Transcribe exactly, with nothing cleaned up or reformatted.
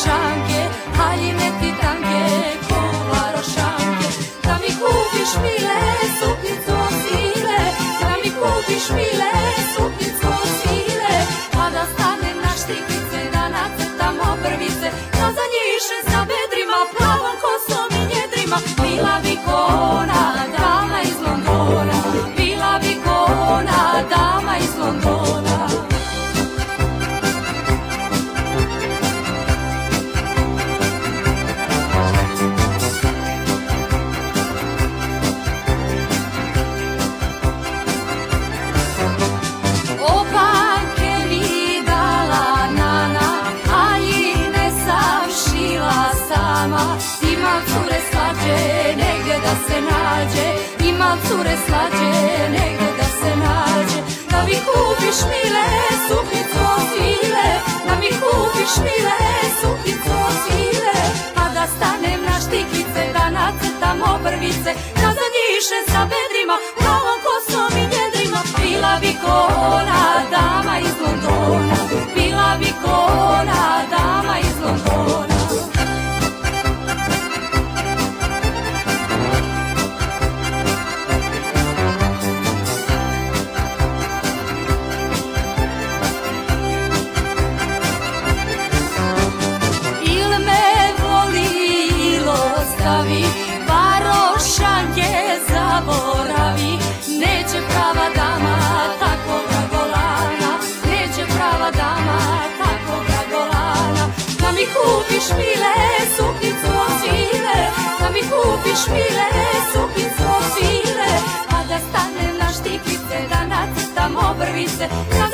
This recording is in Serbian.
varošanke, haljine ti tanke ko varošanke. Da mi kupiš mile suknicu od svile, da mi kupiš mile suknicu od svile, pa da stanem na štikice, da nacrtam obrvice, da zanjiše sa bedrima, plavom kosom i njedrima. Bila bi ko ona dama iz Londona, bila bi ko ona dama iz Londona. Opanke mi dala nana, haljine sam šila sama. Imam cure slađe, negdje da se nađe, imam cure slađe, negdje da se nađe. Da mi kupiš mile suknicu od svile, da mi kupiš mile suknicu od svile, pa da stanem na štikice, da nacrtam obrvice, da zanjiše sa bedrima, plavom kosom i njedrima. Bila bi ko ona dama iz Londona, bila bi ko ona dama iz Londona. Varošanke zaboravi, neće prava dama takvoga golana, neće prava dama takvoga golana. Da mi kupiš mile suknicu od svile, da mi kupiš mile suknicu od svile, pa da stanem na štikice, da nacrtam obrvice, da